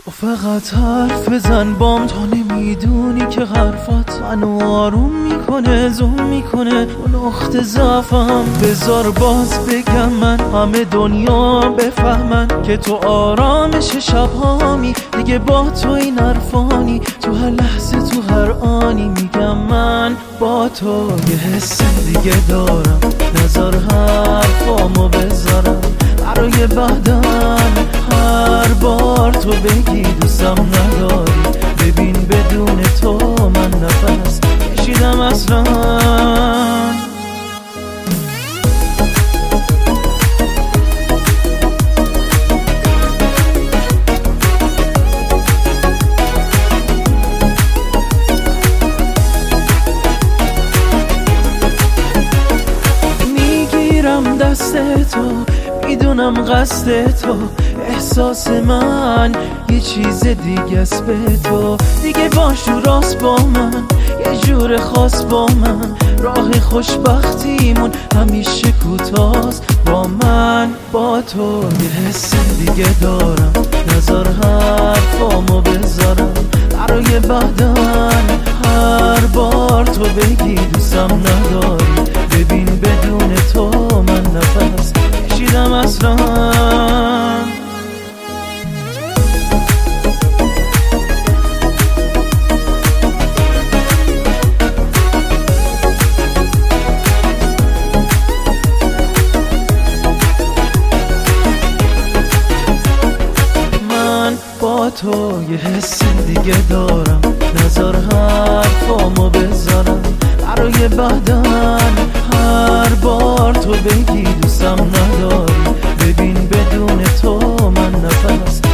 تو فقط حرف بزن بام، تو نمیدونی که حرفات منو آروم میکنه، زوم میکنه اون نقطه ضعفم. بذار باز بگم من، همه دنیا بفهمن که تو آرامش شبهامی. دیگه با تو این حرفانی، تو هر لحظه تو هر آنی میگم من با تو یه حس دیگه دارم. نذار حرفامو بذارم برای بعدن، هر بار تو بگی دوستم نداری. ببین بدون تو من نفس کشیدم اصلا. میگیرم دست تو، میدونم قصد تو، احساس من یه چیز دیگه است به تو. دیگه باشو راست با من، یه جور خاص با من. راه خوشبختیمون همیشه کوتاست با من. با تو یه حس دیگه دارم. نذار حرفامو بذارم برای بعدن، هر بار تو بگی دوستم نداری. ببین بدون تو من نفس کشیدم اصلا. با تو یه حس دیگه دارم. نذار حرفامو بذارم برای بعدن، هر بار تو بگی دوستم نداری. ببین بدون تو من نفس